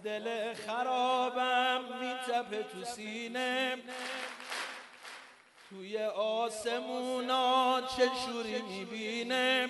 دل خرابم میتپه تو سینه، توی آسمونا چه شوری میبینه،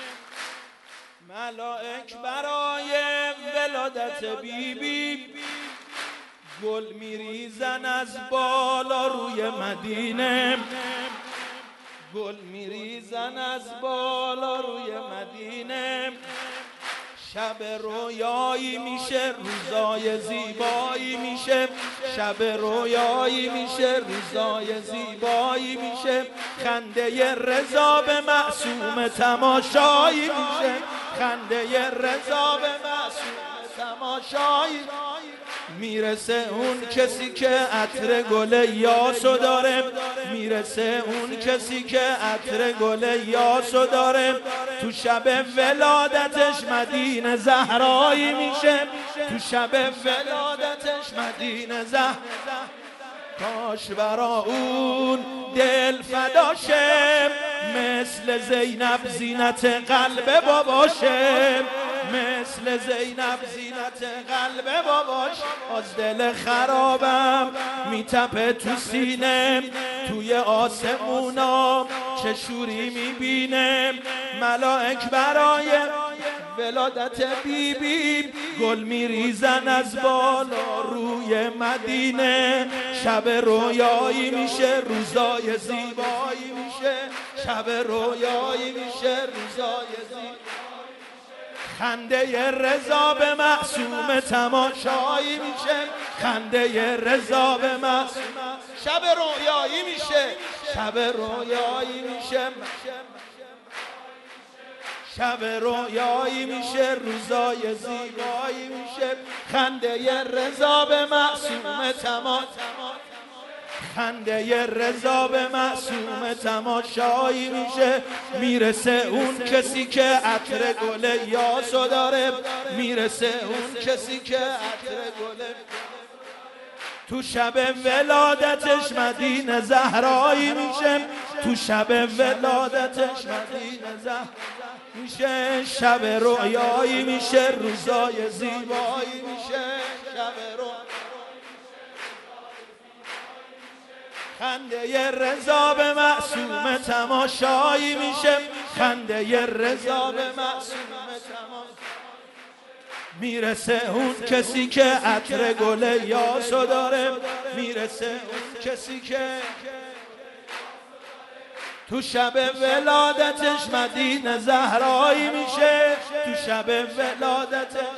ملائک برای ولادت بیبی گل میریزن از بالا روی مدینه، گل میریزن از بالا روی مدینه. شب رویایی میشه روزای زیبایی میشه، شب رویایی میشه روزای زیبایی میشه، خنده رضا به معصوم تماشایی میشه، خنده رضا به معصوم تماشایی. میرسه اون کسی که عطر گل یاسو داره، میرسه اون کسی که عطر گل یاسو داره، تو شب ولادتش مدینه زهرایی میشه، تو شب ولادتش مدینه زهرایی. کاش برا اون دل فدا شه، مثل زینب زینت قلب باباشه، مثل زینب زینت قلب باباش. از دل خرابم میتپه تو سینه، توی آسمونا چه شوری میبینه، ملائک برای ولادت بیبی گل میریزن از بالا روی مدینه. شب رویایی میشه روزای زیبایی میشه، شب رویایی میشه روزای زیبایی. خنده رضا به معصوم تماشایی میشه، خنده رضا به معصوم. شب رویایی میشه، شب رویایی میشه، شب رویایی میشه روزای زیبایی میشه، خنده رضا به معصوم تماشایی، خنده رضا به معصوم تماشایی میشه. میرسه اون کسی که عطر گل یاسو داره، میرسه اون کسی که عطر گل، تو شب ولادتش مدینه زهرایی میشه، تو شب ولادتش مدینه زهرایی میشه، شب رویایی میشه روزای زیبایی میشه، شب رویایی. خنده رضا به معصوم تماشایی میشه، خنده رضا به معصوم تماشایی. میرسه اون کسی که عطر گل یاسو داره، میرسه اون کسی که تو شب ولادتش مدینه زهرایی میشه، تو شب ولادتش.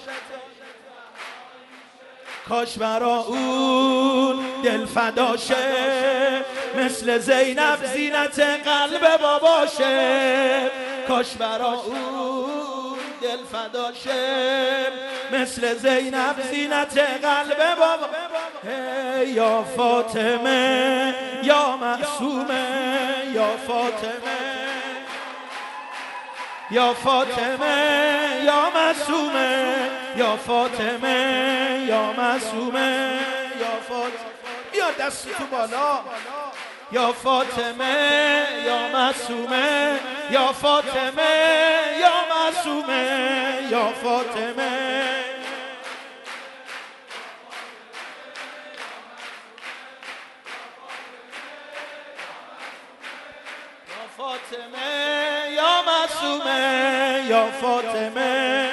کاش برا اون دل فدا شه، مثل زینب زینت قلب باباشه، کاش برا اون دل فدا شه، مثل زینب زینت قلب بابا. یا فاطمه یا معصومه، یا فاطمه یا فاطمه یا معصومه، یا فاطمه یا معصومه، یا فاطمه. بیا دست تو بالا. یا فاطمه یا معصومه، یا فاطمه یا معصومه، یا فاطمه. فاطمه یا معصومه، یا فاطمه.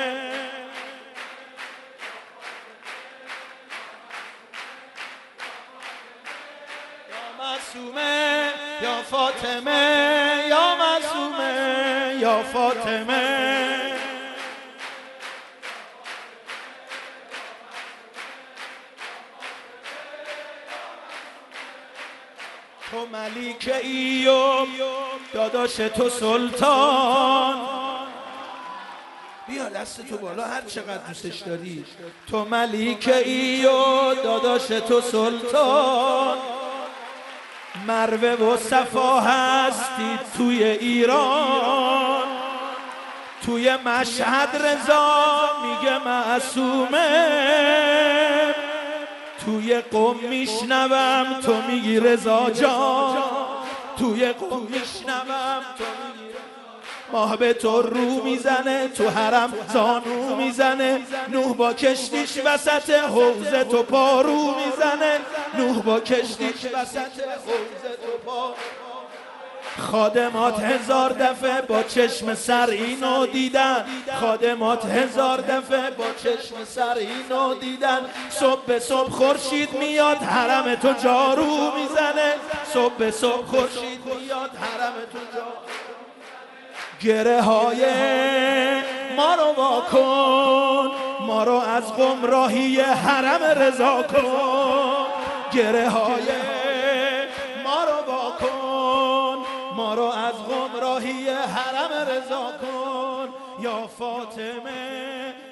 یا معصومه یا فاطمه، یا معصومه یا فاطمه. تو ملیکه ای و داداش تو سلطان. بیا دست تو بالا هر چقدر دوستش داری. تو ملیکه ای و داداش تو سلطان، مروه و صفا هستی توی ایران، توی مشهد رضا میگه معصومه، توی قم میشنوم تو میگی رضا جان، توی قم میشنوم تو میگی. ماه به تو رو میزنه، تو حرم زانو میزنه. نوح با کشتیش وسط حوض تو پارو میزنه، نوح با کشتیش وسط حوض تو پارو. خادمات 1000 دفعه با چشم سر اینو دیدن، خادمات 1000 دفعه با چشم سر اینو دیدن. صبح به صبح خورشید میاد حرم تو جارو میزنه، صبح به صبح خورشید میاد حرم تو جارو. گره های ما رو واکن، ما رو از گمراهی حرم رضا کن. گره های ما رو واکن، ما رو از گمراهی حرم رضا کن. یا فاطمه